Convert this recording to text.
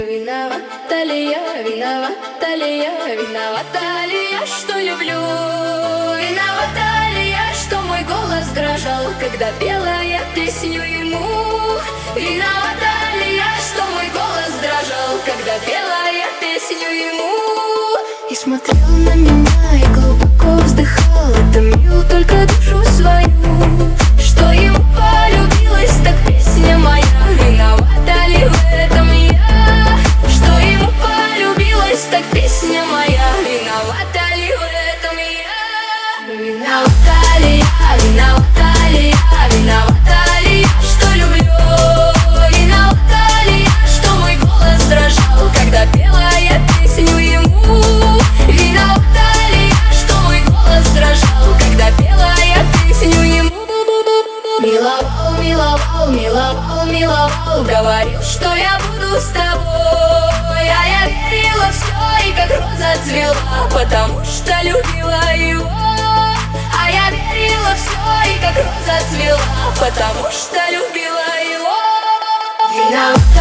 Виновата ли я, виновата ли я, виновата ли я, что люблю? Виновата ли я, что мой голос дрожал, когда пела я песню ему? Виновата ли я, что мой голос дрожал, когда пела я песню ему? И смотрел на меня и глубоко вздыхал, томил только душу свою, что ему полюбилась так песня моя. Виновата ли в этом я, что ему полюбилась так песня моя? Виновата ли в этом я? Виновата ли я, виновата ли я, виновата ли я, что люблю? Виновата ли я, что мой голос дрожал, когда пела я песню ему? Виновата ли я, что мой голос дрожал, когда пела я песню ему? Миловал, миловал, миловал, миловал, говорил, что я буду с тобой, а я верила в все и как роза цвела, потому что любила его. А я верила в все и как роза цвела, потому что любила его. Виновата